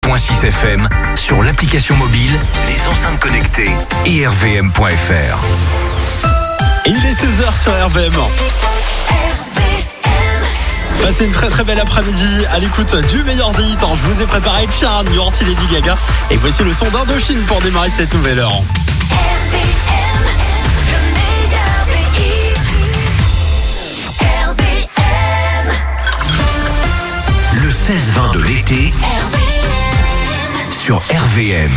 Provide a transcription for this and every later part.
106.6 FM, sur l'application mobile, les enceintes connectées et rvm.fr. Et il est 16h sur RVM. Passez une très très belle après-midi à l'écoute du meilleur des hits. Je vous ai préparé Ed nuance Lady Gaga. Et voici le son d'Indochine pour démarrer cette nouvelle heure. Le 16-20 de l'été sur RVM.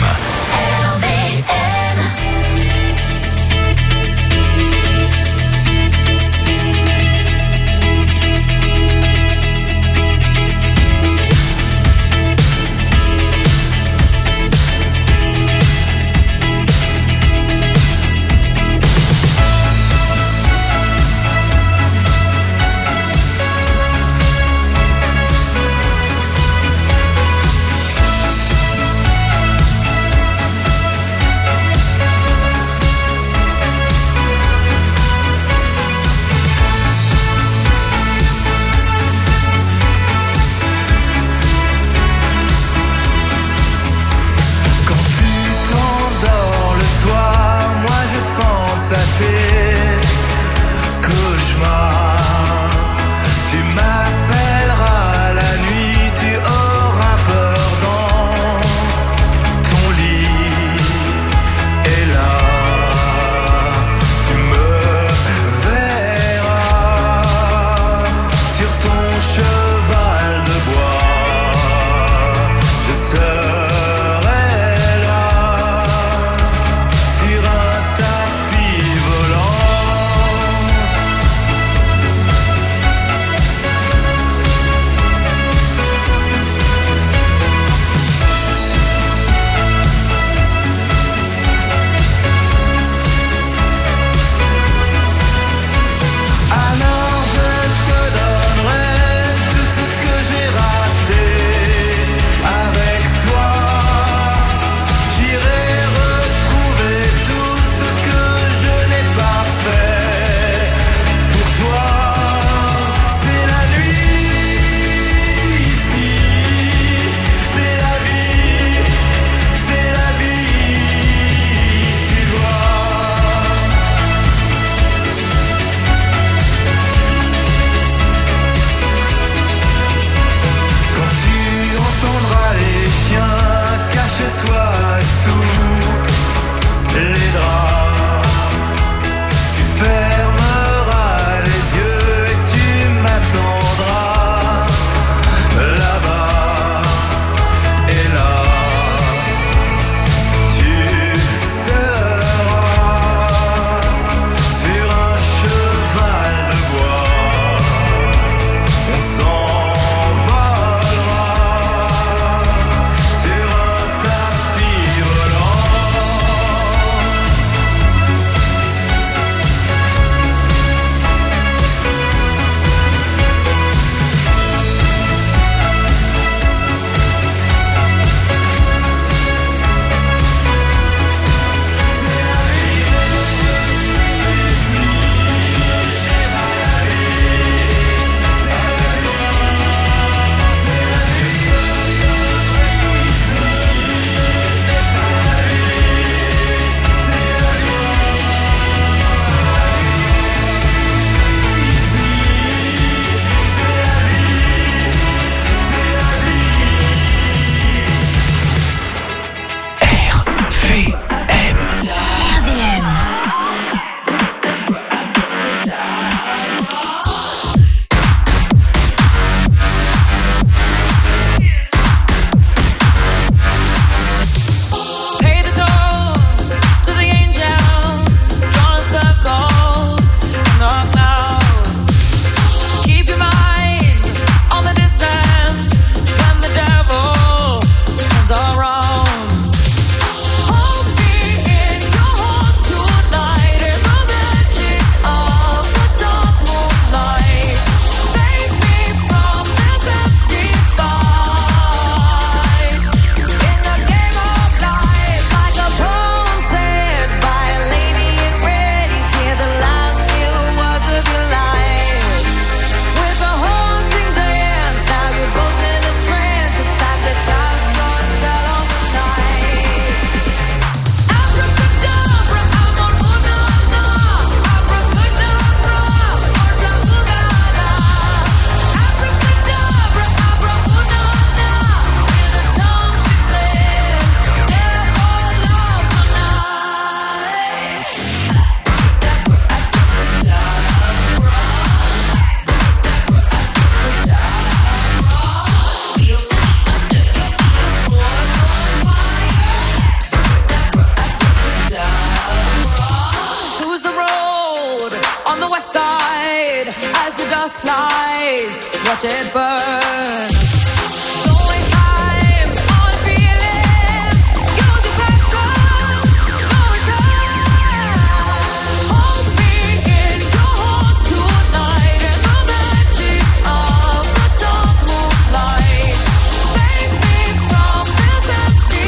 watch it burn. Don't waste time on feeling. Use your passion, no return. Hold me in your heart tonight in the magic of the dark moonlight. Save me from this empty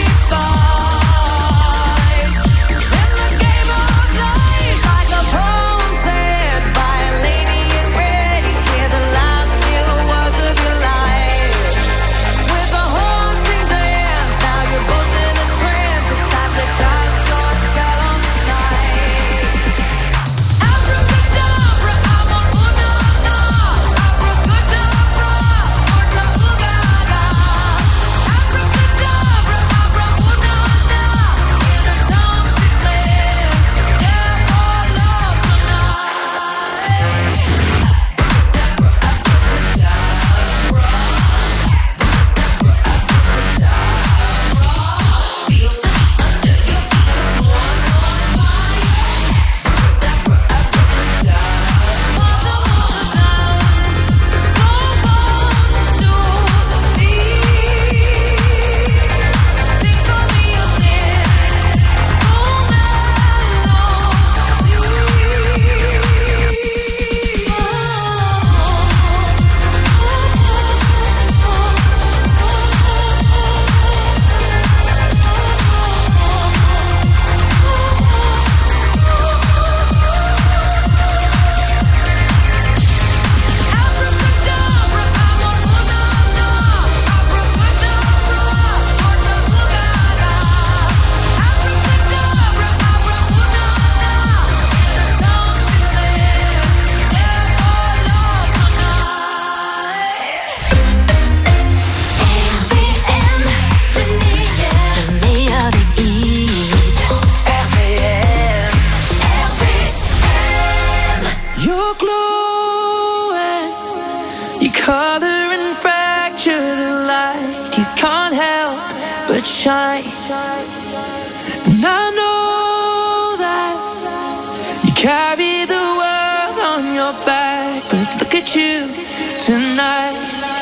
fight. In the game of life, like a poem said by a lady in red, you hear the last few words of your life. With a haunting dance, now you're both in a trance. It's time to cast your spell on the night. Abracadabra, I'm on ooh-na-na. Abracadabra, ooh-na-ooh-ga-ga. Abracadabra, abra-ooh-na-na. In her tongue she said, "Death or love You're glowing, you color and fracture the light. You can't help but shine. And I know that you carry the world on your back, but look at you tonight.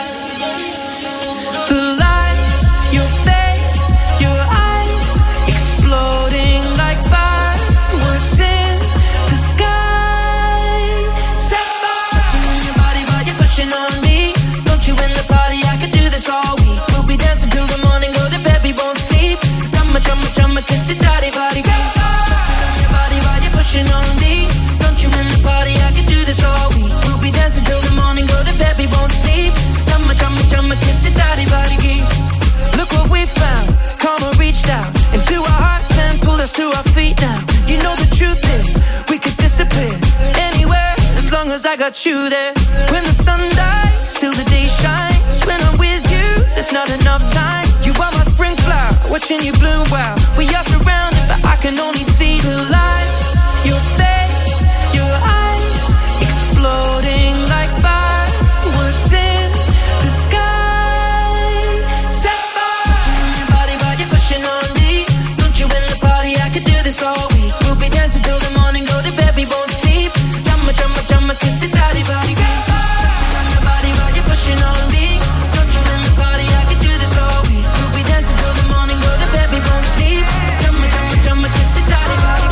The lights, your face, your eyes, exploding like fireworks in the sky. Set fire to your body while you're pushing on me. Don't you in the party? I could do this all week. We'll be dancing till the morning, go to bed, we won't sleep. Chumma, chumma, chumma, kiss it, daddy, body. Set fire to your body while you're pushing on me. Don't you in the party? I could do this all week. We'll be dancing till the morning, go to bed, we won't sleep. Chumma, chumma, chumma, kiss it, daddy, body. Look what we found. Karma reached out into our hearts and pulled us to our feet now. You know the truth is, we could disappear anywhere as long as I got you there. When the sun dies, till the day shines. When I'm with you, there's not enough time. You are my spring flower, watching you bloom wild. We are surrounded, but I can only see the lights. Your face, your eyes, exploding like fireworks in the sky. Set fire to your body while you're pushing on me. Don't you in the party? I could do this all week. We'll be dancing till the morning, go to bed, we won't sleep. Chumma, chumma, chumma, kiss it, daddy, body. Set fire to your body while you're pushing on me. Don't you in the party? I could do this all week. We'll be dancing till the morning, go to bed, we won't sleep. Chumma, chumma, chumma, kiss it, daddy, body.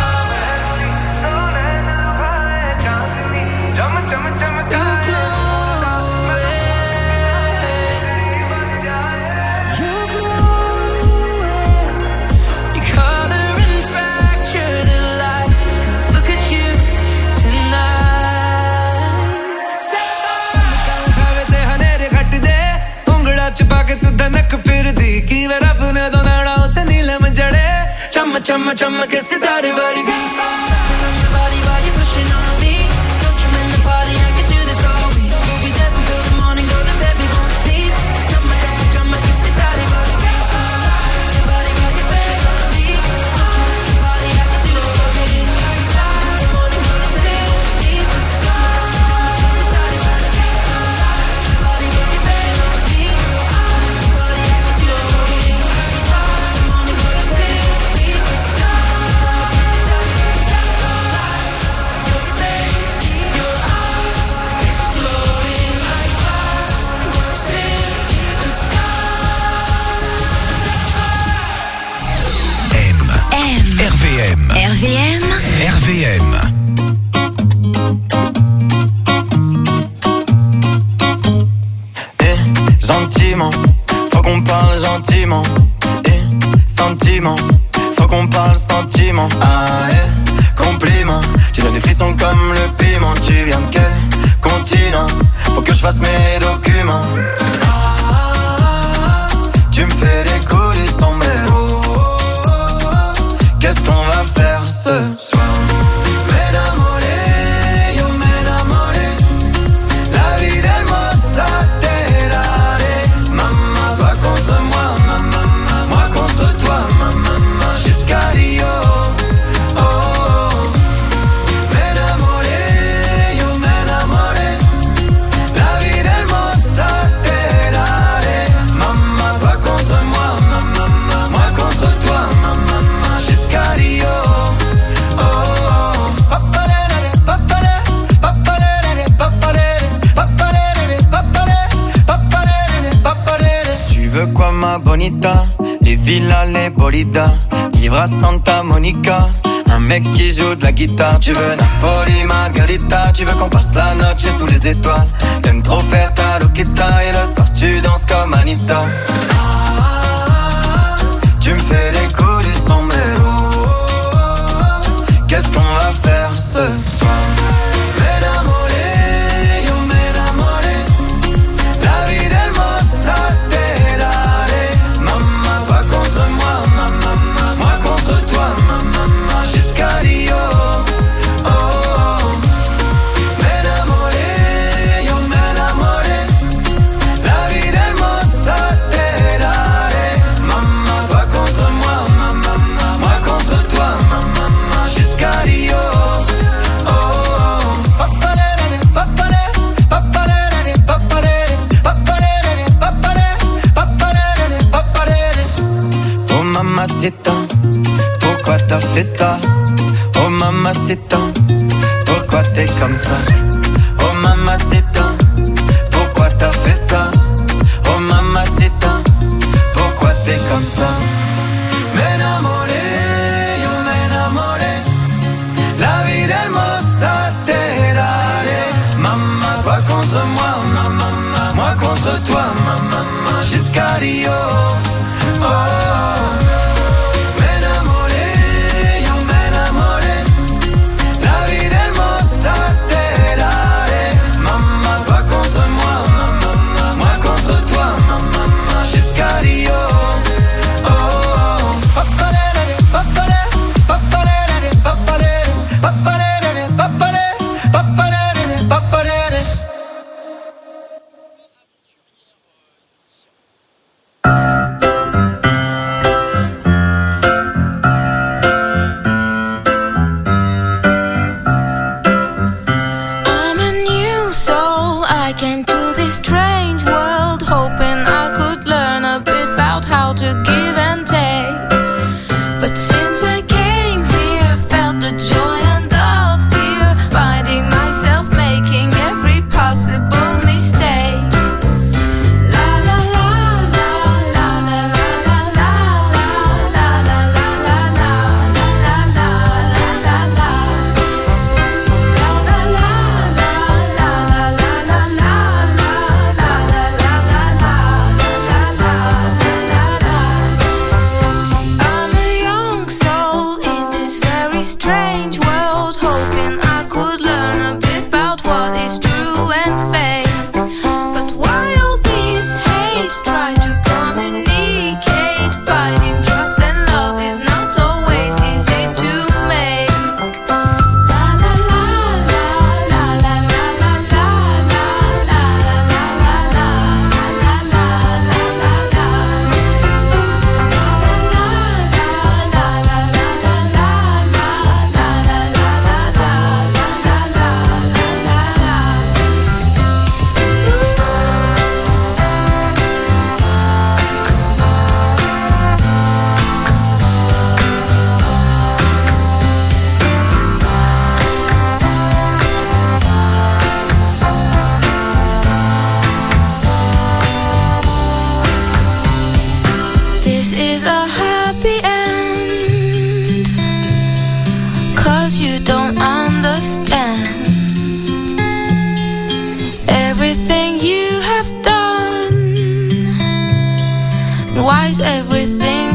You're glowing, you color and fracture the light. Look at you tonight. Set fire. उठावे ते हनेरे घट दे उंगड़ा छुपा के तू धनक फिर दी की वे रब ने तो नाड़ा उते नीलम जड़े चम चम चम के सितारे वर्गी Body while you're pushing on me. Don't you in the party? I can do this all week. We'll be dancing till the morning, go to bed, we won't sleep. Chumma, chumma, chumma, kiss it, daddy, body. Body while you're pushing on me. Don't you in the party? I can do this all week. We'll be dancing till the morning, go to bed, we won't sleep. Chumma, chumma, chumma, kiss it, daddy, body. Body while you're pushing on me. Don't you in the party? I can do this all week. We'll be dancing till the morning, go to bed, we won't sleep. Chumma, chumma, chumma, kiss it, daddy, body. RVM. RVM. RVM. Gentiment, faut qu'on parle gentiment. Sentiment, faut qu'on parle sentiment. Compliment, tu donnes des frissons comme le piment. Tu viens de quel continent? Faut que je fasse mes documents. Tu me fais des coups du sombrero. Qu'est-ce qu'on va faire ce soir? M'enamoré, yo m'enamoré. La vie d'Hermosa. Toi contre moi, moi contre toi, jusqu'à Rio. Oh, m'enamoré, yo m'enamoré. La vie d'Hermosa te daré. Maman, toi contre moi, moi contre toi, jusqu'à Rio. Oh, papalere, papalere, papalere, papalere, papalere, papalere, papalere, papalere. Tu veux quoi ma bonita? Les villas, les bolidas. Vivre à Santa Monica. Un mec qui joue de la guitare. Tu veux Napoli, Margarita. Tu veux qu'on passe la noche sous les étoiles. T'aimes trop faire ta loquita. Et le soir tu danses comme Anita. Tu me fais des coups du sombrero. Qu'est-ce qu'on va faire ce soir? Mamacita, pourquoi t'as fait ça? Oh mamacita, pourquoi t'es comme ça? Oh mamacita, pourquoi t'as fait ça? Oh mamacita, pourquoi t'es comme ça? M'enamoré, yo m'enamoré. La vie d'Hermosa te daré. Maman, toi contre moi, moi contre toi, jusqu'à Rio. Oh.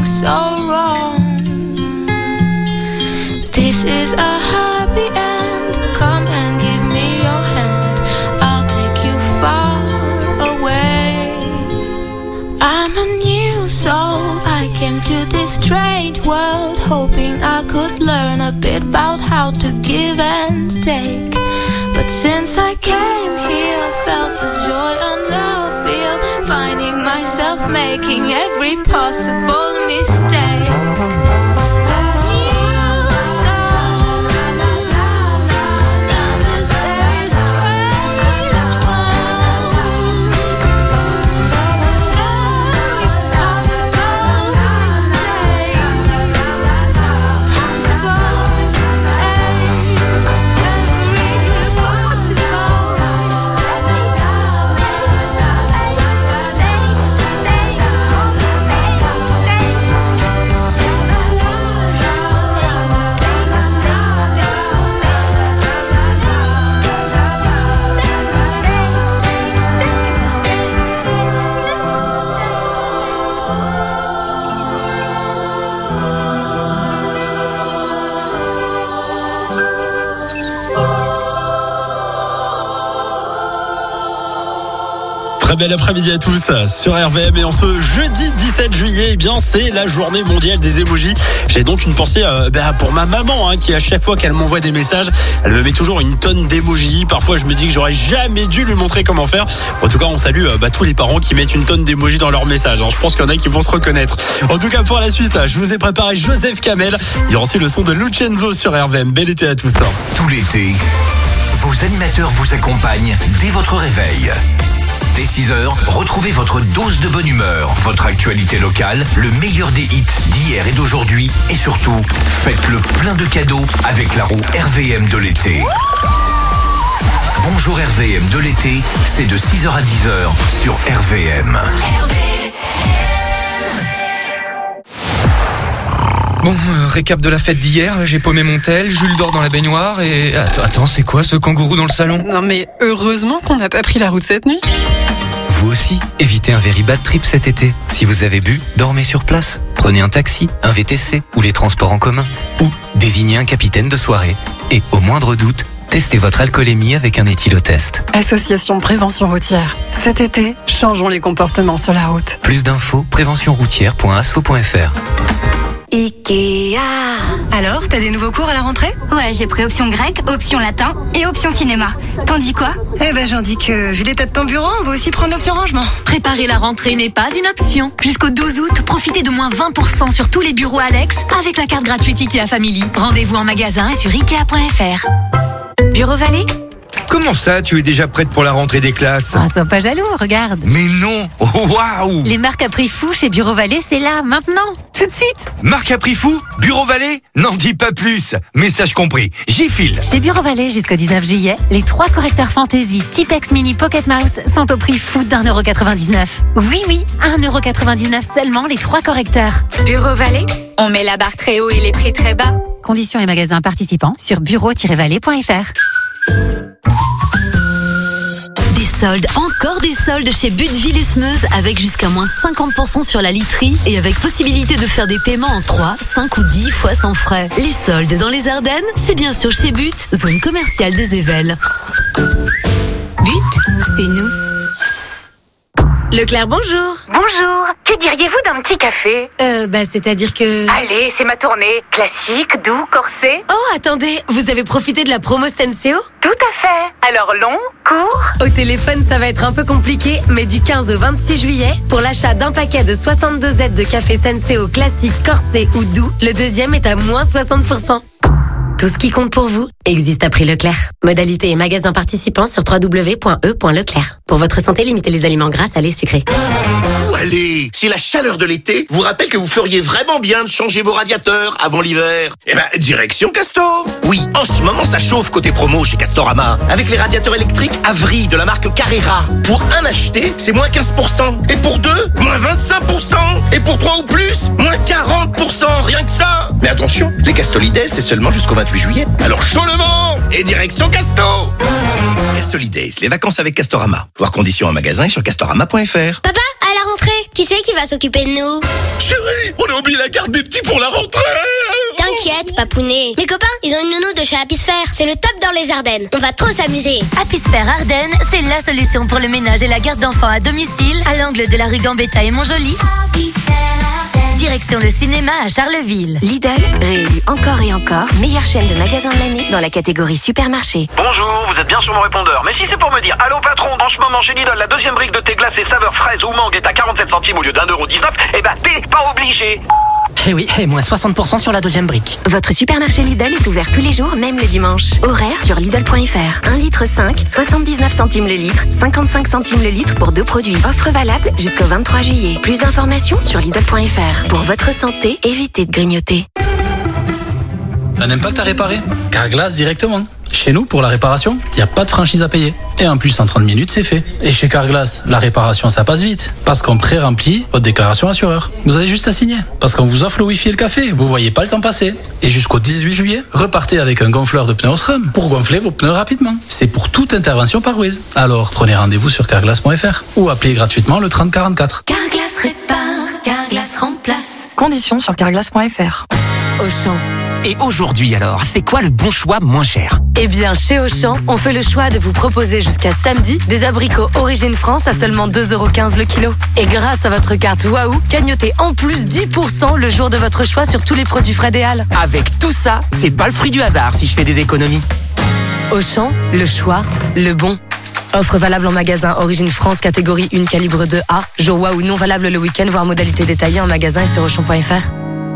so wrong. This is a happy end. Come and give me your hand. I'll take you far away. I'm a new soul. I came to this strange world hoping I could learn a bit about how to give and take. But since I came here, I felt the joy and now feel finding myself making every possible mistake. Très bel après-midi à tous sur RVM et en ce jeudi 17 juillet, eh bien c'est la journée mondiale des emojis. J'ai donc une pensée pour ma maman qui à chaque fois qu'elle m'envoie des messages, elle me met toujours une tonne d'emojis. Parfois je me dis que j'aurais jamais dû lui montrer comment faire. En tout cas on salue tous les parents qui mettent une tonne d'emojis dans leurs messages. Je pense qu'il y en a qui vont se reconnaître. En tout cas pour la suite, je vous ai préparé Joseph Kamel. Il y aura aussi le son de Lucenzo sur RVM. Bel été à tous. Tout l'été, vos animateurs vous accompagnent dès votre réveil. Dès 6h, retrouvez votre dose de bonne humeur, votre actualité locale, le meilleur des hits d'hier et d'aujourd'hui et surtout, faites le plein de cadeaux avec la roue RVM de l'été. Bonjour RVM de l'été, c'est de 6h à 10h sur RVM. Bon, récap de la fête d'hier, j'ai paumé mon tel, Jules dort dans la baignoire et... Attends, c'est quoi ce kangourou dans le salon? Non mais heureusement qu'on n'a pas pris la route cette nuit. Vous aussi, évitez un very bad trip cet été. Si vous avez bu, dormez sur place. Prenez un taxi, un VTC ou les transports en commun. Ou désignez un capitaine de soirée. Et au moindre doute, testez votre alcoolémie avec un éthylotest. Association Prévention Routière. Cet été, changeons les comportements sur la route. Plus d'infos, préventionroutière.asso.fr. Ikea. Alors, t'as des nouveaux cours à la rentrée? Ouais, j'ai pris option grec, option latin et option cinéma. T'en dis quoi? Eh ben, j'en dis que, vu l'état de ton bureau, on va aussi prendre l'option rangement. Préparer la rentrée n'est pas une option. Jusqu'au 12 août, profitez de moins 20% sur tous les bureaux Alex avec la carte gratuite Ikea Family. Rendez-vous en magasin et sur Ikea.fr. Bureau Vallée? Comment ça, tu es déjà prête pour la rentrée des classes? Sois pas jaloux, regarde. Mais non! Waouh! Les marques à prix fou chez Bureau Vallée, c'est là, maintenant, tout de suite. Marque à prix fou? Bureau Vallée? N'en dis pas plus. Message compris. J'y file. Chez Bureau Vallée, jusqu'au 19 juillet, les 3 correcteurs Fantasy Tipex Mini Pocket Mouse sont au prix fou d'1,99€. Oui, 1,99€ seulement les 3 correcteurs. Bureau Vallée, on met la barre très haut et les prix très bas. Conditions et magasins participants sur bureau-vallée.fr. Des soldes, encore des soldes chez Butteville et Smeuse avec jusqu'à moins 50% sur la literie et avec possibilité de faire des paiements en 3, 5 ou 10 fois sans frais. Les soldes dans les Ardennes, c'est bien sûr chez But, zone commerciale des Évelles. But, c'est nous. Leclerc, bonjour. Bonjour. Que diriez-vous d'un petit café? C'est-à-dire que... Allez, c'est ma tournée. Classique, doux, corsé. Oh, attendez, vous avez profité de la promo Senseo? Tout à fait. Alors long, court? Au téléphone, ça va être un peu compliqué, mais du 15 au 26 juillet, pour l'achat d'un paquet de 62 Z de café Senseo classique, corsé ou doux, le deuxième est à moins 60%. Tout ce qui compte pour vous existe à prix Leclerc. Modalité et magasins participants sur www.e.leclerc. Pour votre santé, limitez les aliments gras, salés, sucrés. Allez, si la chaleur de l'été vous rappelle que vous feriez vraiment bien de changer vos radiateurs avant l'hiver, direction Castor. Oui, en ce moment ça chauffe côté promo chez Castorama. Avec les radiateurs électriques Avri de la marque Carrera. Pour un acheté, c'est moins 15%. Et pour deux, moins 25%. Et pour 3 ou plus, moins 40%. Rien que ça. Mais attention, les Castolidays, c'est seulement jusqu'au 28 juillet. Alors chaud le vent et direction Castor. Castolidays, les vacances avec Castorama. Voir conditions en magasin et sur castorama.fr. Papa, À la rentrée, qui c'est qui va s'occuper de nous? Chérie, on a oublié la garde des petits pour la rentrée. T'inquiète, papounet. Mes copains, ils ont une nounou de chez Apisfer. C'est le top dans les Ardennes. On va trop s'amuser. Apisfer Ardennes, c'est la solution pour le ménage et la garde d'enfants à domicile, à l'angle de la rue Gambetta et Montjoly. Direction le cinéma à Charleville. Lidl, réélu encore et encore, meilleure chaîne de magasins de l'année dans la catégorie supermarché. Bonjour, vous êtes bien sur mon répondeur. Mais si c'est pour me dire, allô patron, en ce moment chez Lidl, la deuxième brique de thé glacé saveur fraise ou mangue est à 47 centimes au lieu d'1,19€, eh ben t'es pas obligé. Eh oui, et moins 60% sur la deuxième brique. Votre supermarché Lidl est ouvert tous les jours, même le dimanche. Horaire sur Lidl.fr. 1,5 litre, 79 centimes le litre, 55 centimes le litre pour 2 produits. Offre valable jusqu'au 23 juillet. Plus d'informations sur Lidl.fr. Pour votre santé, évitez de grignoter. Un impact à réparer? Carglass directement. Chez nous, pour la réparation, il n'y a pas de franchise à payer. Et en plus, en 30 minutes, c'est fait. Et chez Carglass, la réparation, ça passe vite. Parce qu'on pré-remplit votre déclaration assureur. Vous avez juste à signer. Parce qu'on vous offre le Wi-Fi et le café. Vous voyez pas le temps passer. Et jusqu'au 18 juillet, repartez avec un gonfleur de pneus Osram pour gonfler vos pneus rapidement. C'est pour toute intervention par Wiz. Alors, prenez rendez-vous sur carglass.fr ou appelez gratuitement le 3044. Carglass répare, Carglass remplace. Conditions sur carglass.fr. Auchan. Et aujourd'hui alors, c'est quoi le bon choix moins cher? Eh bien, chez Auchan, on fait le choix de vous proposer jusqu'à samedi des abricots Origine France à seulement 2,15€ le kilo. Et grâce à votre carte Waouh, gagnotez en plus 10% le jour de votre choix sur tous les produits frais des Halles. Avec tout ça, c'est pas le fruit du hasard si je fais des économies. Auchan, le choix, le bon. Offre valable en magasin Origine France catégorie 1 calibre 2A. Jour Waouh non valable le week-end, voire modalité détaillée en magasin et sur Auchan.fr.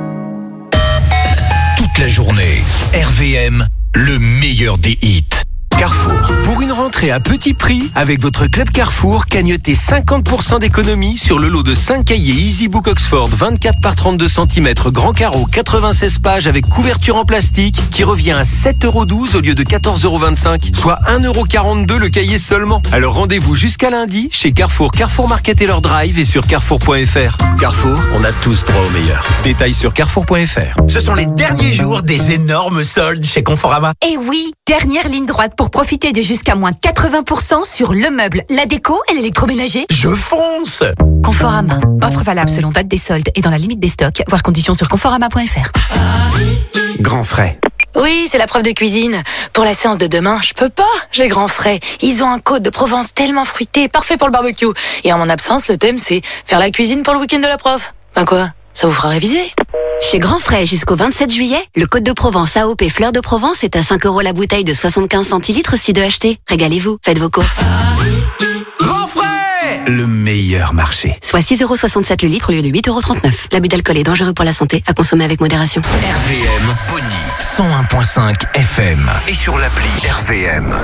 Toute la journée, RVM, le meilleur des hits. Carrefour. Pour une rentrée à petit prix, avec votre club Carrefour, cagnotez 50% d'économie sur le lot de 5 cahiers EasyBook Oxford 24 par 32 cm grand carreau 96 pages avec couverture en plastique qui revient à 7,12€ au lieu de 14,25€, soit 1,42€ le cahier seulement. Alors rendez-vous jusqu'à lundi chez Carrefour, Carrefour Market et leur drive et sur carrefour.fr. Carrefour, on a tous droit au meilleur. Détails sur carrefour.fr. Ce sont les derniers jours des énormes soldes chez Conforama. Et oui, dernière ligne droite pour profiter de jusqu'à moins 80% sur le meuble, la déco et l'électroménager. Je fonce! Conforama. Offre valable selon date des soldes et dans la limite des stocks. Voir conditions sur conforama.fr. Grand frais. Oui, c'est la preuve de cuisine. Pour la séance de demain, je peux pas. J'ai grand frais. Ils ont un Côte de Provence tellement fruité, parfait pour le barbecue. Et en mon absence, le thème c'est faire la cuisine pour le week-end de la prof. Ben quoi? Ça vous fera réviser? Chez Grand Frais, jusqu'au 27 juillet, le Côte de Provence AOP Fleur de Provence est à 5€ la bouteille de 75 centilitres si de acheter. Régalez-vous, faites vos courses. Grand frais! Le meilleur marché. Soit 6,67€ le litre au lieu de 8,39€. L'abus d'alcool est dangereux pour la santé, à consommer avec modération. RVM, Pony, 101.5 FM et sur l'appli RVM.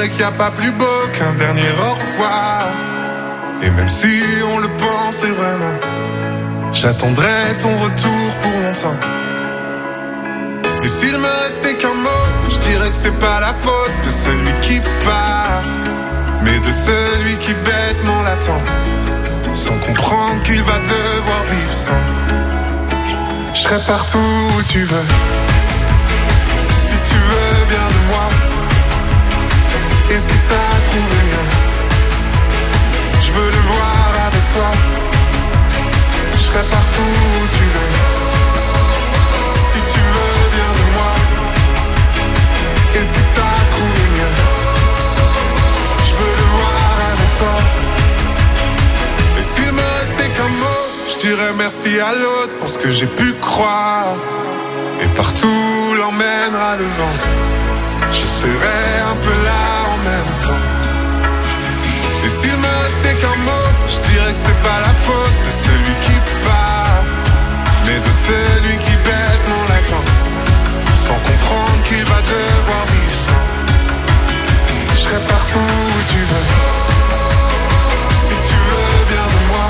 dirais qu'il n'y a pas plus beau qu'un dernier au revoir. Et même si on le pensait vraiment, j'attendrai ton retour pour longtemps. Et s'il me restait qu'un mot, je dirais que c'est pas la faute de celui qui part, mais de celui qui bêtement l'attend, sans comprendre qu'il va devoir vivre sans. Je serai partout où tu veux, si tu veux bien de moi. Et si t'as trouvé mieux, je veux le voir avec toi. Je serai partout où tu veux, si tu veux bien de moi. Et si t'as trouvé mieux, je veux le voir avec toi. Et s'il me restait qu'un mot, je dirais merci à l'autre pour ce que j'ai pu croire. Et partout l'emmènera le vent, je serai un peu là en même temps. Et s'il me restait qu'un mot, je dirais que c'est pas la faute de celui qui part, mais de celui qui bêtement l'attend, sans comprendre qu'il va devoir vivre sans. Je serai partout où tu veux, si tu veux bien de moi.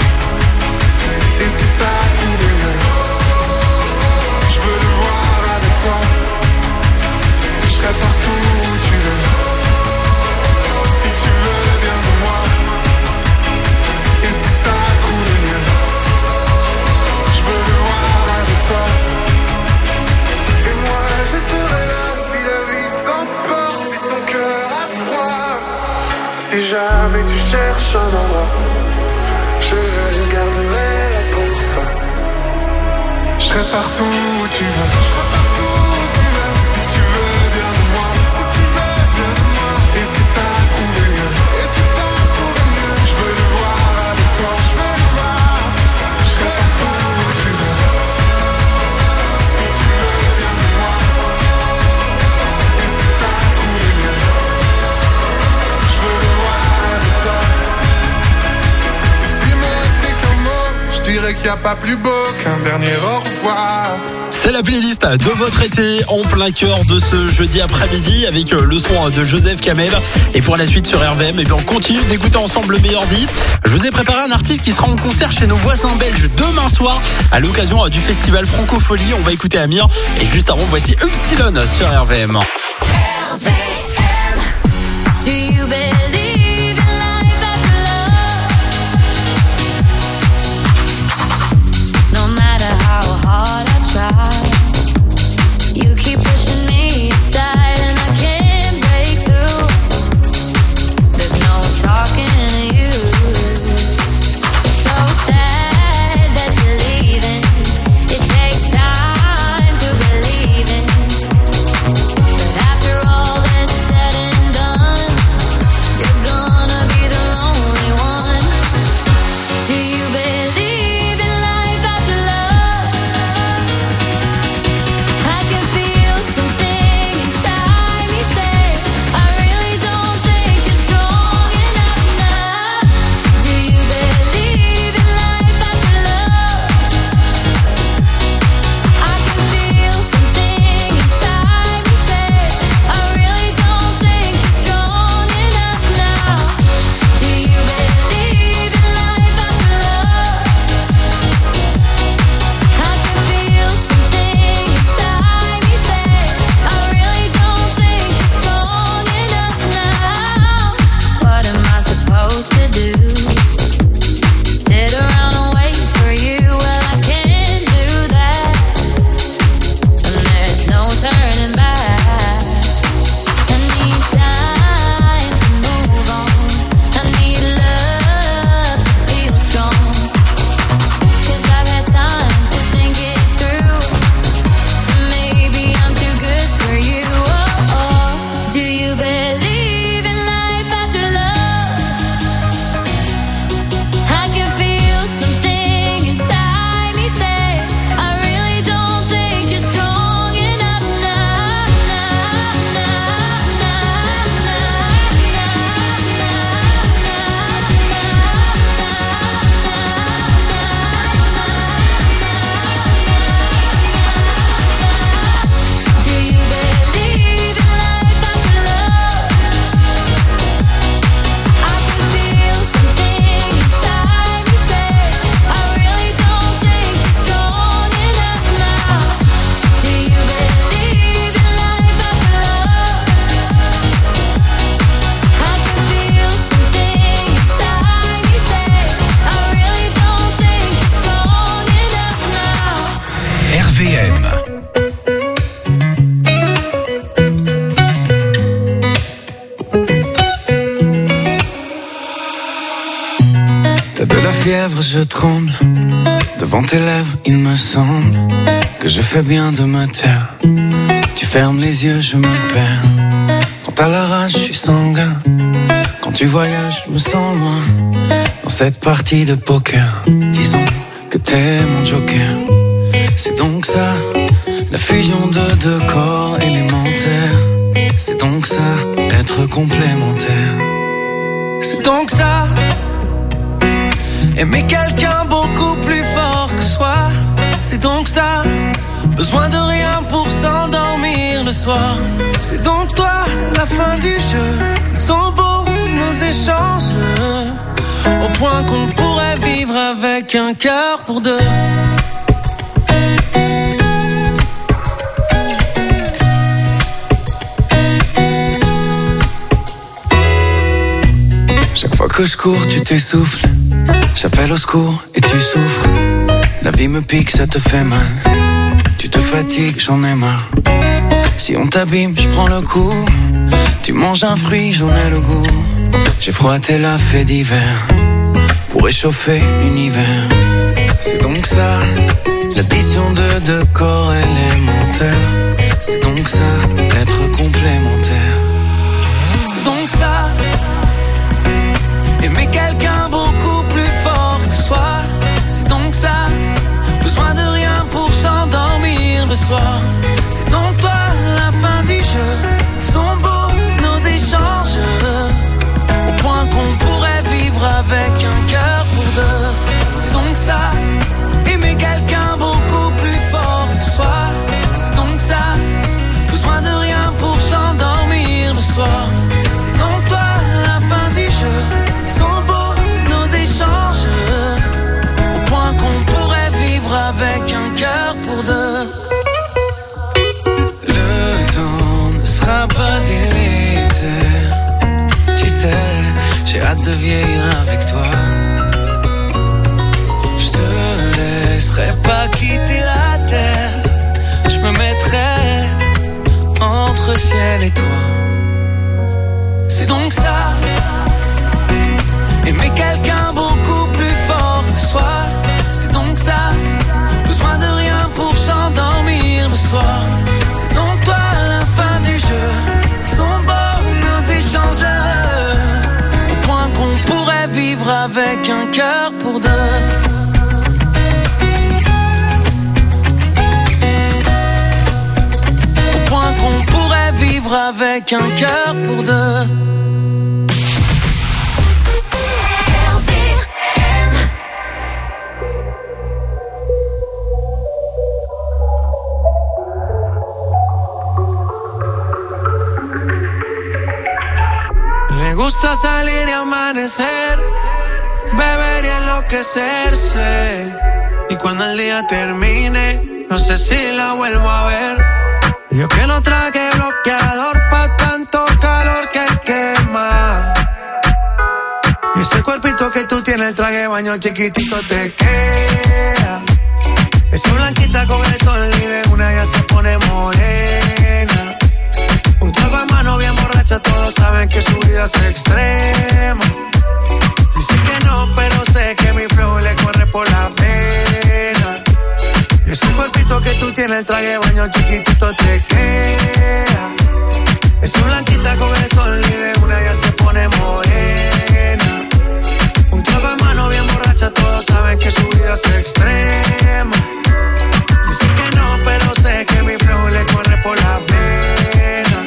Et si t'as trouvé mieux, je veux le voir avec toi. Je serai partout où tu veux, si tu veux bien de moi. Et si t'as trouvé mieux, je veux le voir avec toi. Et moi je serai là si la vie t'emporte, si ton cœur a froid. Si jamais tu cherches un endroit, je le garderai là pour toi. Je serai partout où tu veux, si tu veux bien de moi, si tu veux bien de moi. Et si t'as trouvé mieux, je veux le voir avec toi, je veux le voir. Je serai partout où tu veux, si tu veux bien de moi. Et si t'as trouvé mieux, je veux le voir avec toi. Et s'il me restait qu'un mot, je dirais qu'il n'y a pas plus beau qu'un dernier au revoir. C'est la playlist de votre été en plein cœur de ce jeudi après-midi avec le son de Joseph Kamel. Et pour la suite sur RVM, on continue d'écouter ensemble le meilleur des hits. Je vous ai préparé un artiste qui sera en concert chez nos voisins belges demain soir à l'occasion du festival Francophonie. On va écouter Amir et juste avant voici Upsilon sur RVM. Do you believe in life after love? No matter how hard I try, you keep pushing me aside and I can't break through. There's no talking to you. So sad that you're leaving. It takes time to believe in. But after all that's said and done, you're T'as de la fièvre, je tremble. Devant tes lèvres, il me semble que je fais bien de me taire. Tu fermes les yeux, je me perds. Quand t'as la rage, je suis sanguin. Quand tu voyages, je me sens loin. Dans cette partie de poker, disons que t'es mon joker. C'est donc ça, la fusion de deux corps élémentaires. C'est donc ça, être complémentaire. C'est donc ça, aimer quelqu'un beaucoup plus fort que soi. C'est donc ça, besoin de rien pour s'endormir le soir. C'est donc toi, la fin du jeu. Ils sont beaux nos échanges, au point qu'on pourrait vivre avec un cœur pour deux. Chaque fois que je cours, tu t'essouffles. J'appelle au secours et tu souffres. La vie me pique, ça te fait mal. Tu te fatigues, j'en ai marre. Si on t'abîme, je prends le coup. Tu manges un fruit, j'en ai le goût. J'ai froid, t'es la fée d'hiver pour réchauffer l'univers. C'est donc ça, l'addition de deux corps élémentaires. C'est donc ça, être complémentaire. C'est donc ça, aimer quelqu'un beaucoup plus fort que soi. C'est donc ça, besoin de rien pour s'endormir le soir. C'est donc toi, la fin du jeu. Ils sont beaux nos échanges, au point qu'on pourrait vivre avec un cœur pour deux. C'est donc ça, aimer quelqu'un beaucoup plus fort que soi. C'est donc ça, besoin de rien pour s'endormir le soir. C'est donc toi, la fin du jeu. Ils sont beaux nos échanges, au point qu'on pourrait vivre avec un cœur pour deux. Le temps ne sera pas délétère. Tu sais, j'ai hâte de vieillir avec toi. Je te laisserai pas quitter la terre. Je me mettrai entre ciel et toi. C'est donc ça, aimer quelqu'un beaucoup plus fort que soi. C'est donc ça, besoin de rien pour s'endormir le soir. C'est donc toi, la fin du jeu. Ils sont beaux nos échanges, au point qu'on pourrait vivre avec un cœur pour deux. Au point qu'on pourrait vivre avec un cœur pour deux. Me gusta salir y amanecer, beber y enloquecerse. Y cuando el día termine, no sé si la vuelvo a ver. Yo que no traje bloqueador pa' tanto calor que quema. Y ese cuerpito que tú tienes, el traje de baño chiquitito te queda. Esa blanquita con el sol y de una ya se pone morena. Un trago en mano bien borracha, todos saben que su vida es extrema. Dicen que no, pero sé que mi flow le corre por la pena. Y ese cuerpito que tú tienes, el traje de baño chiquitito te queda. Esa blanquita con el sol y de una ya se pone morena. Un trago en mano bien borracha, todos saben que su vida es extrema. Dicen que no, pero sé que mi flow le corre por la pena.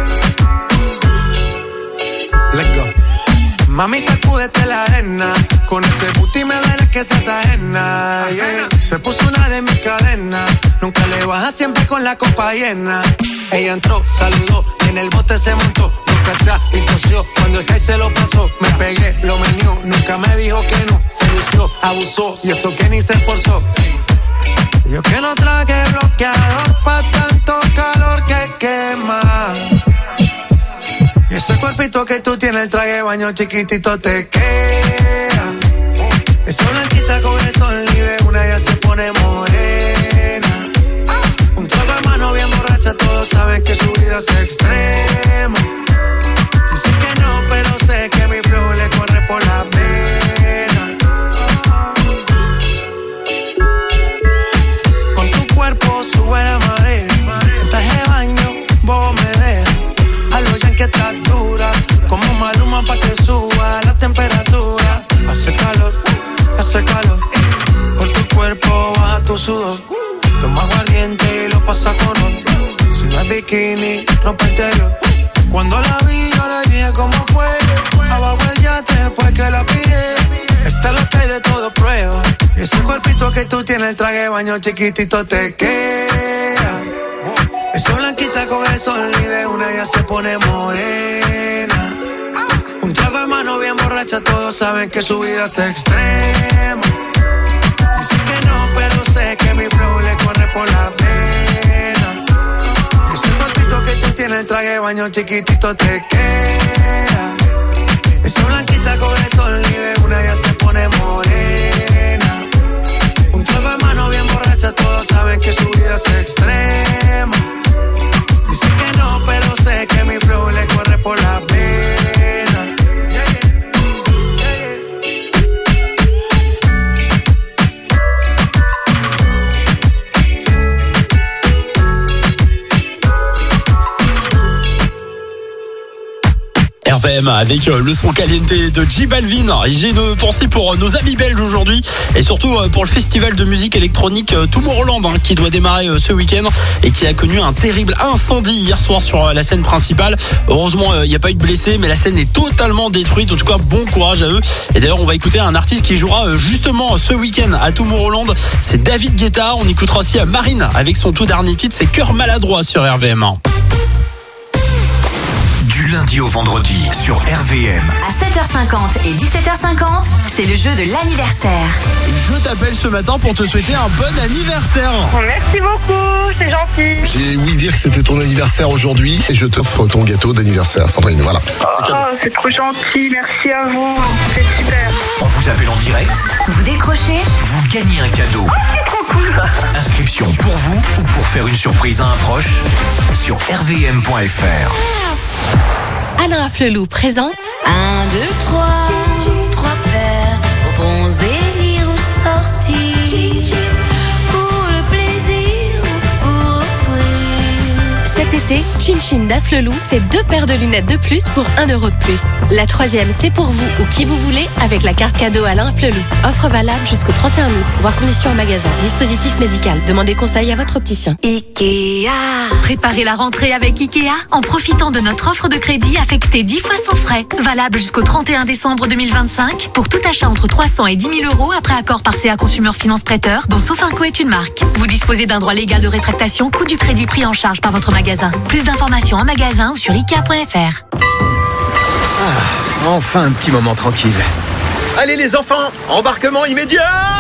Let's go. Mami, sacúdete la arena. Con ese booty me duele que seas ajena, yeah. Se puso una de mis cadenas. Nunca le baja, siempre con la copa llena. Ella entró, saludó, y en el bote se montó. Nunca atrás y tosió. Cuando el que se lo pasó, me pegué, lo menió. Nunca me dijo que no, se lució, abusó. Y eso que ni se esforzó. Yo que no traje bloqueador pa' tanto calor que quema. Y ese cuerpito que tú tienes, el traje de baño chiquitito te queda. Esa blanquita con el sol y de una ya se pone morena. Un trago de mano bien borracha, todos saben que su vida es extrema. Dicen que no, pero sé que mi flow le corre por la pena. bikini, ropa interior. Cuando la vi yo le dije cómo fue. Abajo el yate fue que la pillé. Esta es lo que hay de todo prueba. Y ese cuerpito que tú tienes, el traje de baño chiquitito te queda. Esa blanquita con el sol y de una ya se pone morena. Un trago de mano bien borracha, todos saben que su vida es extrema. Dicen que no, pero sé que mi flow le corre por la pena. Ese cuerpito que tú tienes, el traje de baño chiquitito te queda. Esa blanquita con el sol y de una ya se pone morena. Un trago de mano bien borracha, todos saben que su vida es extrema. Dicen que no, pero sé que mi flow le corre por la pena. RVM avec le son caliente de J Balvin. J'ai une pensée pour nos amis belges aujourd'hui et surtout pour le festival de musique électronique Tomorrowland qui doit démarrer ce week-end et qui a connu un terrible incendie hier soir sur la scène principale. Heureusement il n'y a pas eu de blessés, mais la scène est totalement détruite. En tout cas bon courage à eux. Et d'ailleurs on va écouter un artiste qui jouera justement ce week-end à Tomorrowland. C'est David Guetta. On écoutera aussi à Marine avec son tout dernier titre, c'est Cœur maladroit sur RVM. Du lundi au vendredi sur RVM. À 7h50 et 17h50, c'est le jeu de l'anniversaire. Je t'appelle ce matin pour te souhaiter un bon anniversaire. Merci beaucoup, c'est gentil. J'ai ouï dire que c'était ton anniversaire aujourd'hui et je t'offre ton gâteau d'anniversaire, Sandrine. Voilà. Oh, c'est trop gentil, merci à vous. C'est super. On vous appelle en direct. Vous décrochez, vous gagnez un cadeau. C'est trop cool. Inscription pour vous ou pour faire une surprise à un proche sur rvm.fr. Alain Afflelou présente 1, 2, 3, 3 paires, bonbons et lire ou sortir, pour le plaisir ou pour offrir. cet été, Chin Chin d'Afflelou, c'est 2 paires de lunettes de plus pour 1 euro de plus. La 3e, c'est pour vous ou qui vous voulez avec la carte cadeau Alain Afflelou. Offre valable jusqu'au 31 août, voire conditions en magasin. Dispositif médical. Demandez conseil à votre opticien. Ikea. Préparez la rentrée avec Ikea en profitant de notre offre de crédit affectée 10 fois sans frais. Valable jusqu'au 31 décembre 2025 pour tout achat entre 300 et 10 000 euros après accord par CA Consumer Finance Prêteur, dont Sofinco est une marque. Vous disposez d'un droit légal de rétractation, coût du crédit pris en charge par votre magasin. Plus d'informations en magasin ou sur Ikea.fr. Ah, enfin un petit moment tranquille. Allez les enfants, embarquement immédiat!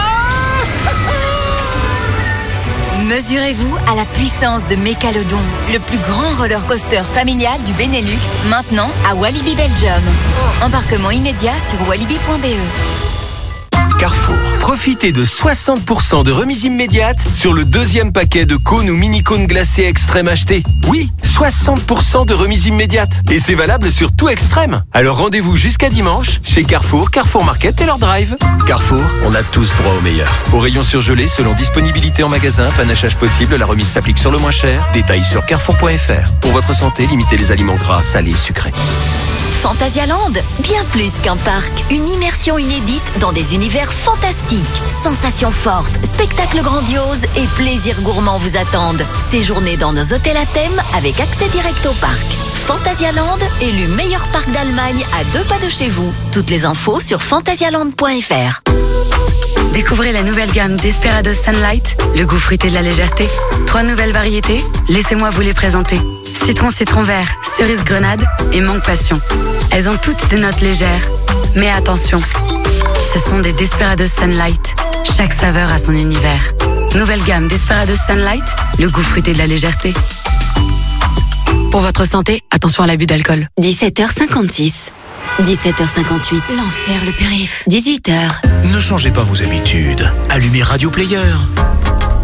Mesurez-vous à la puissance de Mécalodon, le plus grand roller coaster familial du Benelux, maintenant à Walibi Belgium. Embarquement immédiat sur walibi.be. Carrefour. Profitez de 60% de remise immédiate sur le 2e paquet de cônes ou mini-cônes glacés Extrême achetés. Oui, 60% de remise immédiate. Et c'est valable sur tout Extrême. Alors rendez-vous jusqu'à dimanche chez Carrefour, Carrefour Market et leur drive. Carrefour, on a tous droit au meilleur. Au rayon surgelé, selon disponibilité en magasin, panachage possible, la remise s'applique sur le moins cher. Détails sur carrefour.fr. Pour votre santé, limitez les aliments gras, salés, sucrés. Fantasyland, bien plus qu'un parc, une immersion inédite dans des univers fantastiques. Sensations fortes, spectacles grandioses et plaisirs gourmands vous attendent. Séjournez dans nos hôtels à thème avec accès direct au parc. Fantasyland, élu meilleur parc d'Allemagne à 2 pas de chez vous. Toutes les infos sur fantasyland.fr. Découvrez la nouvelle gamme Desperados Sunlight, le goût fruité de la légèreté. 3 nouvelles variétés, laissez-moi vous les présenter. Citron vert, cerise grenade et mangue passion. Elles ont toutes des notes légères. Mais attention, ce sont des Desperados Sunlight. Chaque saveur a son univers. Nouvelle gamme Desperados Sunlight, le goût fruité de la légèreté. Pour votre santé, attention à l'abus d'alcool. 17h56. 17h58. L'enfer, le périph'. 18h. Ne changez pas vos habitudes. Allumez Radio Player.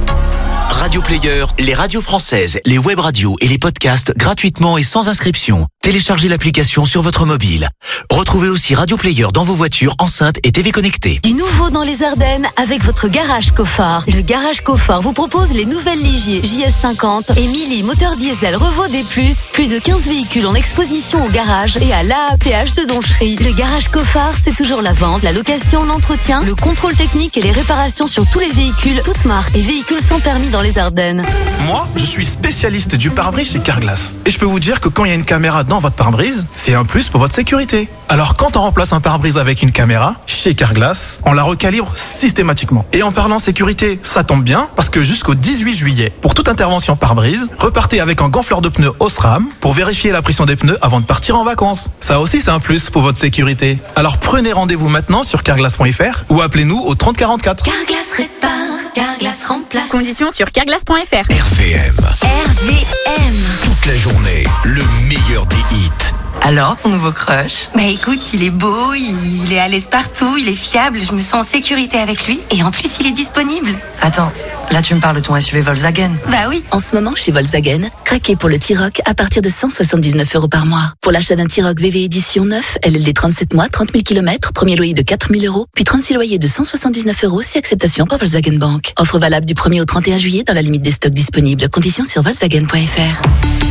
Radio Player, les radios françaises, les web radios et les podcasts gratuitement et sans inscription. Téléchargez l'application sur votre mobile. Retrouvez aussi Radio Player dans vos voitures, enceintes et TV connectées. Du nouveau dans les Ardennes avec votre garage Cofard. Le garage Cofard vous propose les nouvelles Ligier JS50 et Mili moteur diesel Revo D+. Plus de 15 véhicules en exposition au garage et à l'AAPH de Donchery. Le garage Cofard, c'est toujours la vente, la location, l'entretien, le contrôle technique et les réparations sur tous les véhicules, toutes marques et véhicules sans permis dans les Ardennes. Moi, je suis spécialiste du pare-brise chez Carglass. Et je peux vous dire que quand il y a une caméra dans votre pare-brise, c'est un plus pour votre sécurité. Alors quand on remplace un pare-brise avec une caméra, chez Carglass, on la recalibre systématiquement. Et en parlant sécurité, ça tombe bien, parce que jusqu'au 18 juillet, pour toute intervention pare-brise, repartez avec un gonfleur de pneus Osram pour vérifier la pression des pneus avant de partir en vacances. Ça aussi, c'est un plus pour votre sécurité. Alors prenez rendez-vous maintenant sur carglass.fr ou appelez-nous au 30 44. Carglass répare, Carglass remplace. Conditions sur carglass.fr. RVM. Toute la journée, le meilleur des hits. Alors, ton nouveau crush? Bah écoute, il est beau, il est à l'aise partout, il est fiable, je me sens en sécurité avec lui et en plus il est disponible. Attends, là tu me parles de ton SUV Volkswagen? Bah oui. En ce moment, chez Volkswagen, craquez pour le T-Roc à partir de 179 € par mois. Pour l'achat d'un T-Roc VV édition 9, LLD 37 mois, 30 000 km, premier loyer de 4 000 €, puis 36 loyers de 179 € si acceptation par Volkswagen Bank. Offre valable du 1er au 31 juillet dans la limite des stocks disponibles. Conditions sur volkswagen.fr.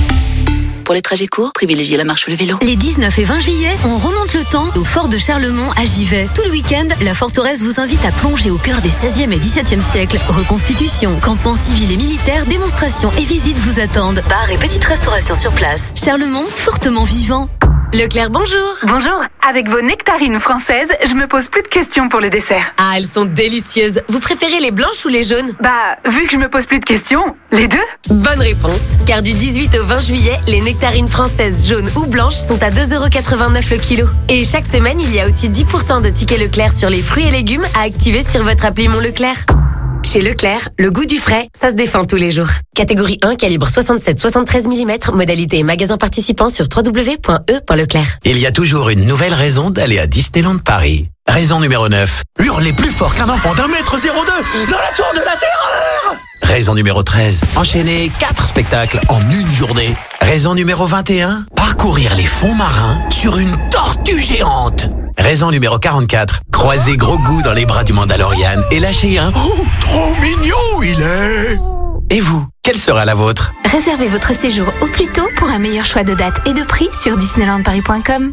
Pour les trajets courts, privilégiez la marche ou le vélo. Les 19 et 20 juillet, on remonte le temps au fort de Charlemont à Givet. Tout le week-end, la forteresse vous invite à plonger au cœur des 16e et 17e siècles. Reconstitution, campements civils et militaires, démonstrations et visites vous attendent. Bar et petite restauration sur place. Charlemont, fortement vivant. Leclerc, bonjour. Bonjour. Avec vos nectarines françaises, je me pose plus de questions pour le dessert. Ah, elles sont délicieuses. Vous préférez les blanches ou les jaunes? Bah, vu que je me pose plus de questions, les deux. Bonne réponse. Car du 18 au 20 juillet, les nectarines françaises jaunes ou blanches sont à 2,89 € le kilo. Et chaque semaine, il y a aussi 10% de tickets Leclerc sur les fruits et légumes à activer sur votre appli Mon Leclerc. Chez Leclerc, le goût du frais, ça se défend tous les jours. Catégorie 1, calibre 67-73 mm, modalité et magasin participant sur www.e.leclerc. Il y a toujours une nouvelle raison d'aller à Disneyland Paris. Raison numéro 9. Hurler plus fort qu'un enfant d'1,02 m dans la tour de la terreur. Raison numéro 13. Enchaîner 4 spectacles en une journée. Raison numéro 21. Parcourir les fonds marins sur une tortue géante. Raison numéro 44. Croiser Grogu dans les bras du Mandalorian et lâcher un « Oh, trop mignon il est !» Et vous, quelle sera la vôtre? Réservez votre séjour au plus tôt pour un meilleur choix de date et de prix sur disneylandparis.com.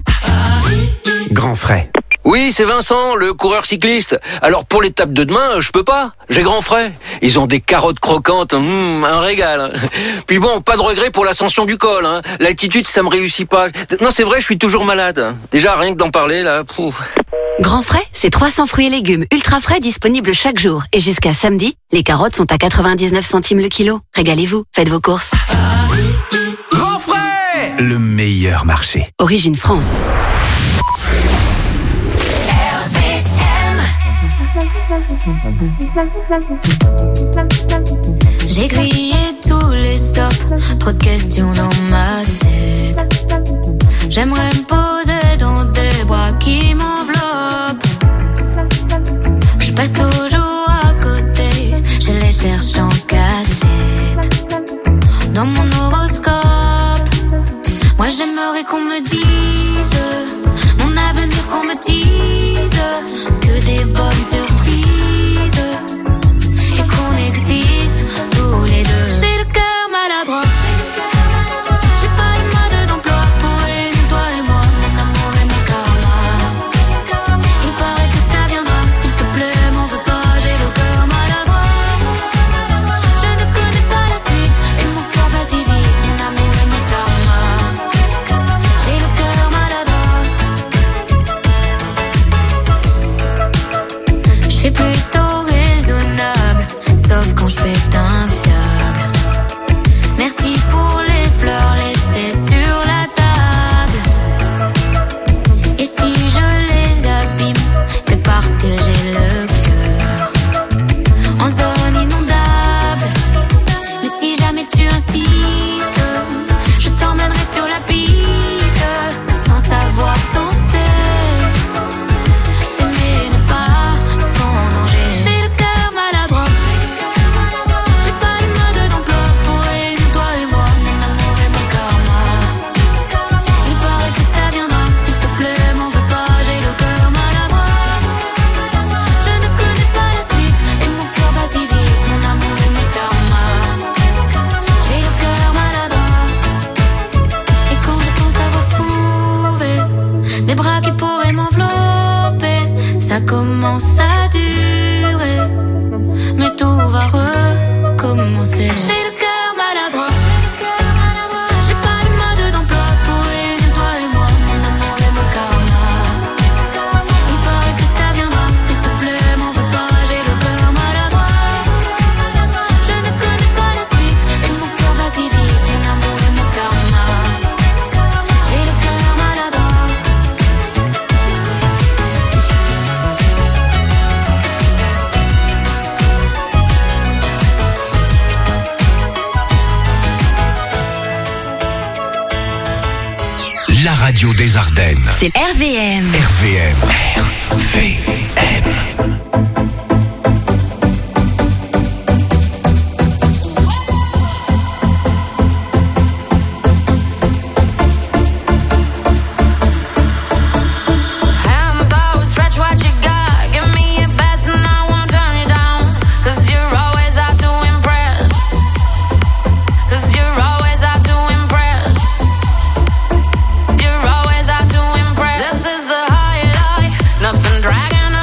Grand frais. Oui, c'est Vincent, le coureur cycliste. Alors pour l'étape de demain, je peux pas. J'ai grand frais. Ils ont des carottes croquantes, un régal. Puis bon, pas de regret pour l'ascension du col. L'altitude, ça me réussit pas. Non, c'est vrai, je suis toujours malade. Déjà, rien que d'en parler, là... Pouf. Grand frais, c'est 300 fruits et légumes ultra frais disponibles chaque jour. Et jusqu'à samedi, les carottes sont à 99 centimes le kilo. Régalez-vous, faites vos courses. Grand frais, le meilleur marché. Origine France. J'ai grillé tous les stops, trop de questions dans ma tête. J'aimerais me poser dans des bras qui m'enveloppent. Je passe toujours à côté, je les cherche en cachette. Dans mon horoscope, moi j'aimerais qu'on me dise mon avenir, qu'on me dise que des bonnes surprises et qu'on existe tous les deux. J'ai le cœur maladroit, j'ai pas une mode d'emploi pour réunir toi et moi, mon amour et mon karma. Il paraît que ça viendra, s'il te plaît, m'en veux pas, j'ai le cœur maladroit. Je ne connais pas la suite et mon cœur bat si vite, mon amour et mon karma. J'ai le cœur maladroit. Je suis plutôt raisonnable, sauf quand je pète un câble. Merci pour les fleurs laissées sur la table. Et si je les abîme, c'est parce que j'ai le cœur en zone inondable. Mais si jamais tu insistes, je t'emmènerai sur la piste sans savoir danser. S'aimer n'est pas sans danger. J'ai le cœur maladroit, j'ai pas Ça commence à durer, mais tout va recommencer. J'ai le cœur maladroit. J'ai pas de mode d'emploi pour unir toi et moi, mon amour et mon karma. Il paraît que ça viendra, s'il te plaît, m'en veux pas. J'ai le cœur maladroit. Je ne connais pas la suite et mon cœur bat si vite, mon amour et mon karma. J'ai le cœur maladroit. La radio des Ardennes. C'est RVM. RVM. RVM. Hands out, stretch what you got. Give me your best and I won't turn you down. 'Cause you're always out to impress. 'Cause you're always out to impress. You're always out to impress. This is the highlight. Nothing dragging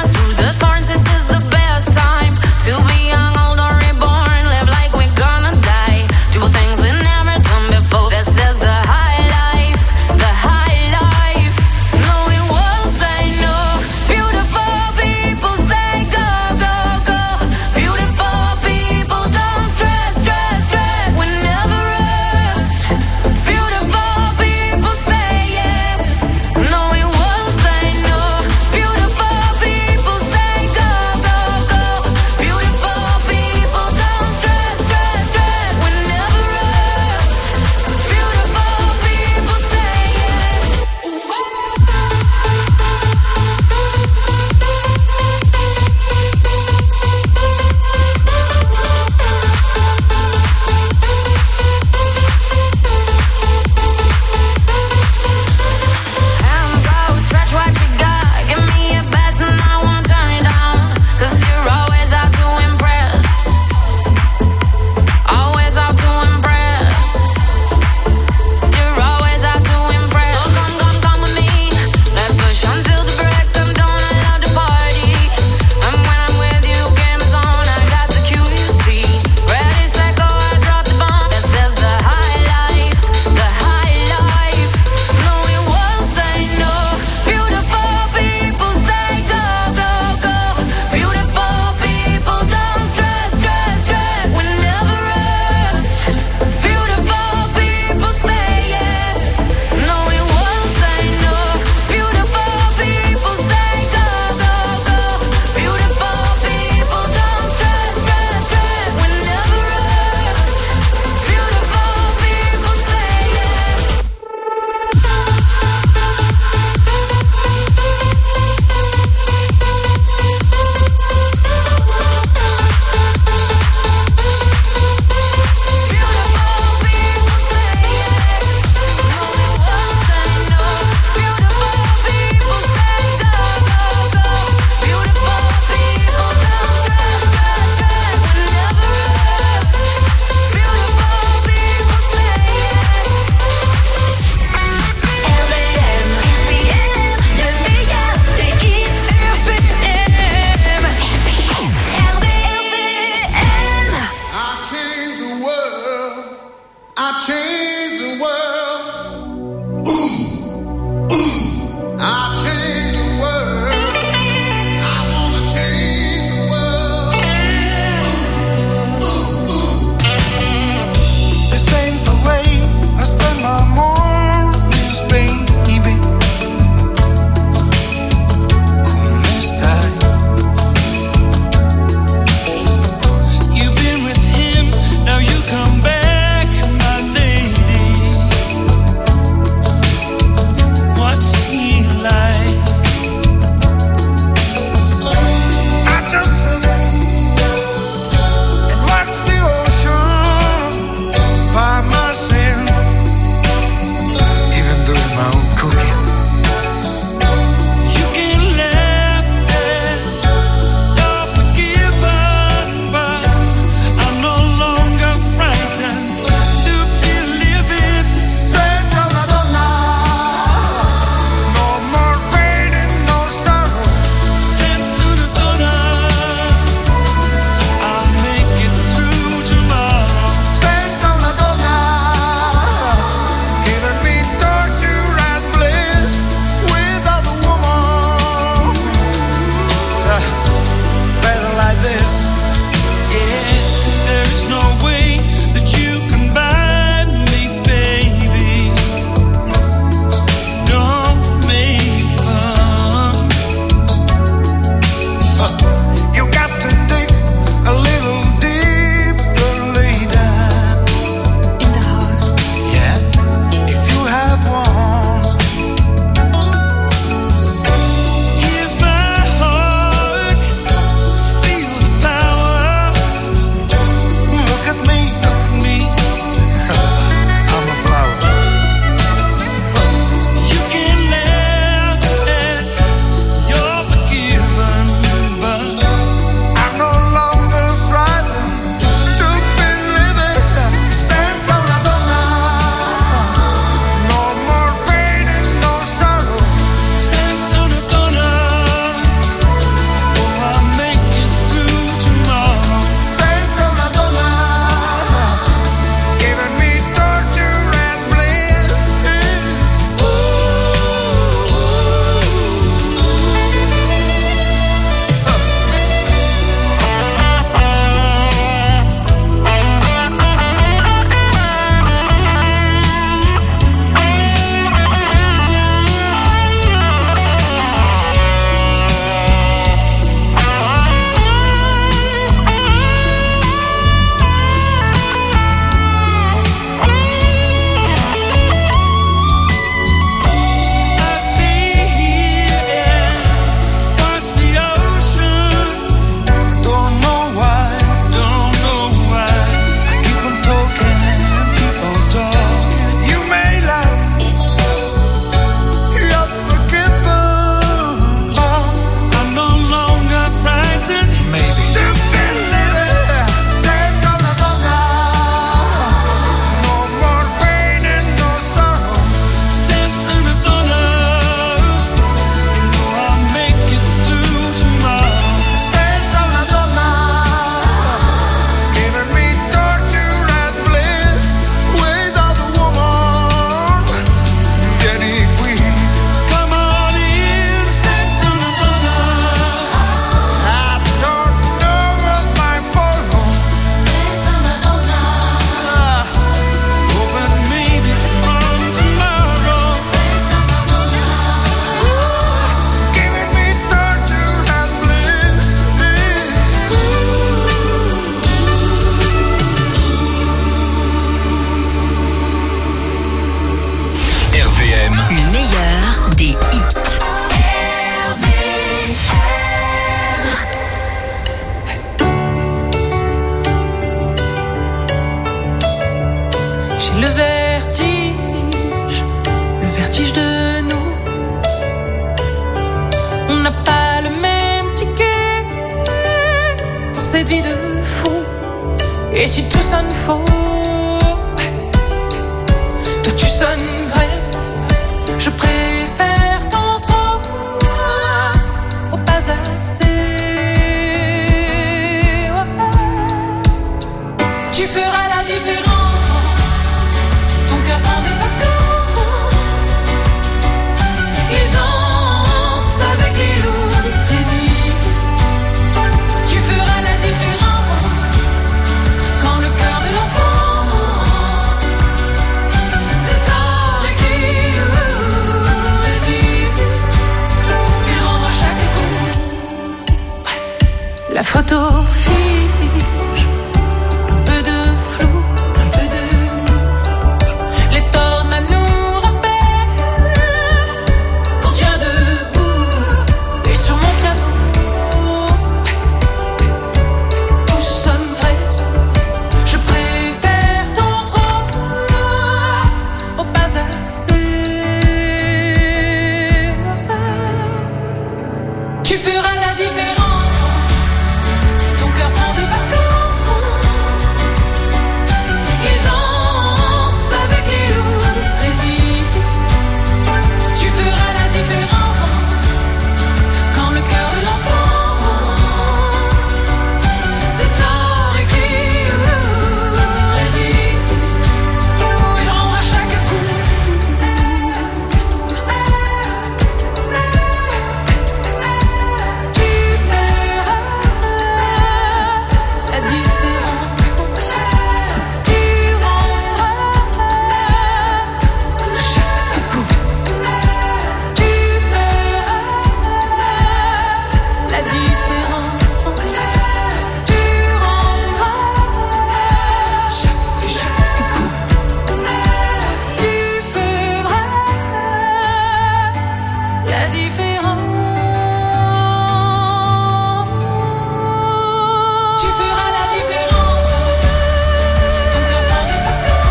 cette vie de fou. Et si tout sonne faux, toi tu sonnes vrai. Je préfère tant trop au pas assez. Tu feras la différence. Ton cœur prend des vacances. Il danse avec les loups, résiste. Tu feras la différence. Quand le cœur de l'enfant c'est avec qui résiste. Il rend à chaque coup. La photo fige. Un peu de flou, un peu de nous. Les tornades nous rappellent qu'on tient debout. Et sur mon piano, tout sonne vrai. Je préfère tant trop au pas assez. Tu feras la différence. Ton cœur prend des vacances. Il danse avec les loups, résiste. Tu feras la différence. Quand le cœur de l'enfant c'est avec qui résiste. Il rend à chaque coup. Tu verras la différence. Tu rendras chaque coup. Tu verras la différence. Tu rendras chaque coup. Tu feras la différence. Tu feras la différence. Ton cœur prend des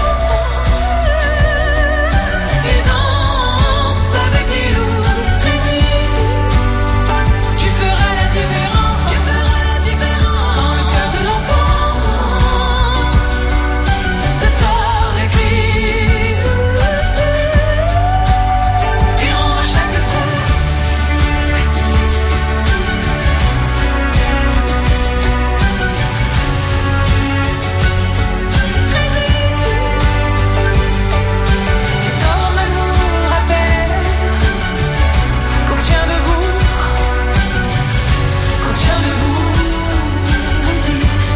vacances. Il danse avec les loups, résiste. Tu feras la différence. Quand le cœur de l'enfant c'est avec lui. Il rend à chaque coup. Ton amour rappelle qu'on tient debout, qu'on tient debout, résiste.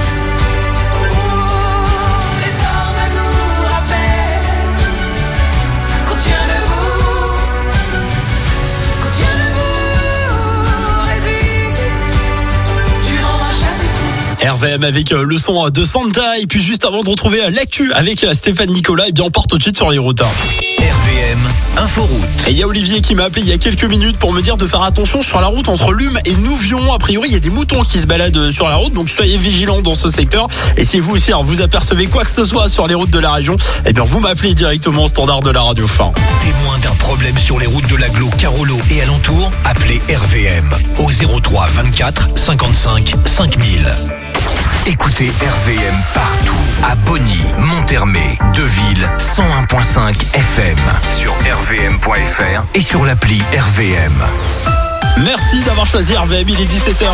Et ton amour rappelle qu'on tient debout, qu'on tient debout, résiste. Tu rends à chaque coup. RVM avec le son de Santa. Et puis juste avant de retrouver l'actu avec Stéphane Nicolas, et bien on part tout de suite sur les routes. RVM Inforoute. Et il y a Olivier qui m'a appelé il y a quelques minutes pour me dire de faire attention sur la route entre Lume et Nouvion. A priori, il y a des moutons qui se baladent sur la route, donc soyez vigilants dans ce secteur. Et si vous aussi vous apercevez quoi que ce soit sur les routes de la région, eh bien vous m'appelez directement au standard de la radio. Fin. Témoin d'un problème sur les routes de l'Agglo, Carolo et alentour, appelez RVM au 03 24 55 5000. Écoutez RVM partout, à Bonny, Montermé, Deville, 101.5 FM, sur rvm.fr et sur l'appli RVM. Merci d'avoir choisi RVM, il est 17h.